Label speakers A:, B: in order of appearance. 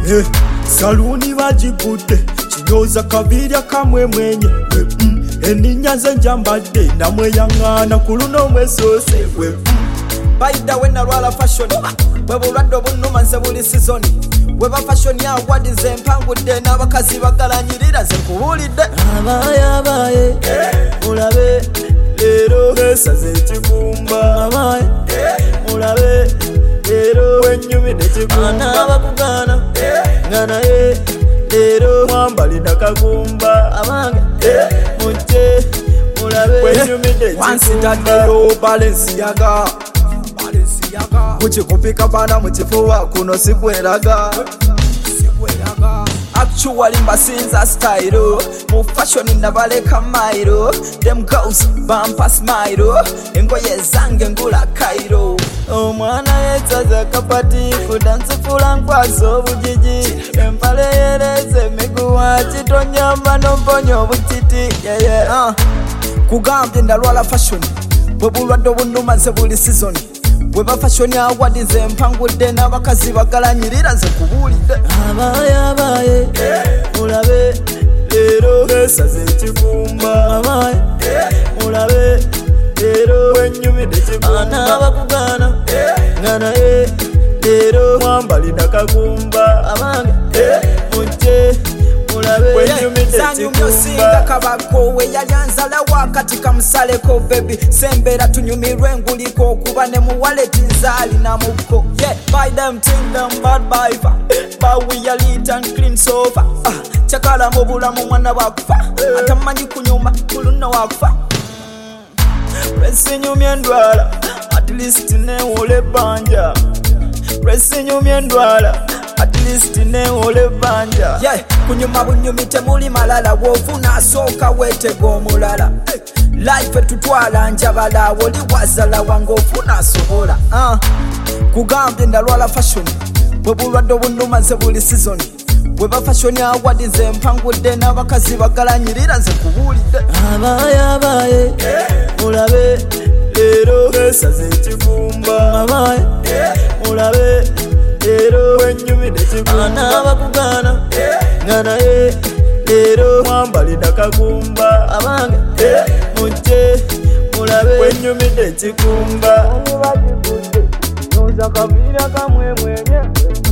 A: saluni bagikutte kinyoza kabirya kamwe mwenye eninya ze njambadde namweyaŋŋaana ku luno mwesose bwe
B: Baida we nalwala fashion bwe bulwadde obunnuma nze buli season bwe ba fashion awadi nze mpangudde n'abakazi bagalanyirira nze nkubuulidde
A: abaye mulabe leero besaze ekigumba mulabe leero wenyumidde ekigumba n'abakugana nga naye leero mwambalina kagumba abange mujje mulabe wenyumidde ekigumba Balenciaga mukikupika bana mukifuba kuno sikweraga
B: Actually mbasinza style mu fashion nabaleka mairo them girls bumper smile engoye zange ngula kairo
A: omwana yesaza kapatifu dansifula nkwaso obujiji empale yereze miguwa kitonyamba nomponya obutiti
B: kugambye ndalwala fashion bwe bulwadde obunnuma nze buli season bwe ba fashion awadi nze mpangudde n'abakazi bagalanyirira nze kubuulidde
A: abaye mulabe leero besaze ekigumba mulabe leero wenyumidde ekigumba n'abakugana nga naye leero mwambalina kagumba abange mujje mulabe wenyumidde
B: ekigumba kabako we yali anzala wakati kamusaleko baby sembera tunyumirwe nguliko kuba ne mu wallet nzali na muko buy them ting them bad by far but we are lit and clean sofa chakala mu bulamu mwana wakufa atamanyi kunyuma kuluno wakufa
A: Presinyumye ndwala at least newole banja Presinyumye ndwala at least newole banja
B: kunyuma bunyumi temuli malala wofuna asooka weetega omulala life tutwala njabala woli wazala wange ofuna asobola kugambye ndalwala fashion bwe bulwadde obunnuma nze buli season bwe ba fashion awadi nze mpangudde n'abakazi bagalanyirira nze kubuulidde
A: abaye mulabe leero besaze ekigumba mulabe leero wenyumidde ekigumba n'abakugana nga naye leero mwambalina kagumba abange mujje mulabe wenyumidde ekigumba nyoza kaviira kamwe mwenye